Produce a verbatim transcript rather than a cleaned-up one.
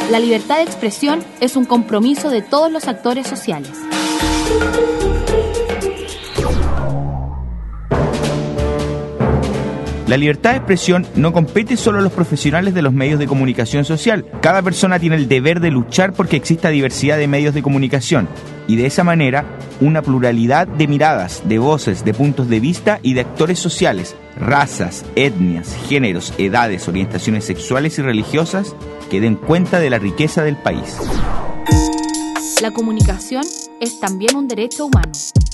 La libertad de expresión es un compromiso de todos los actores sociales. La libertad de expresión no compete solo a los profesionales de los medios de comunicación social. Cada persona tiene el deber de luchar porque exista diversidad de medios de comunicación y de esa manera una pluralidad de miradas, de voces, de puntos de vista y de actores sociales, razas, etnias, géneros, edades, orientaciones sexuales y religiosas que den cuenta de la riqueza del país. La comunicación es también un derecho humano.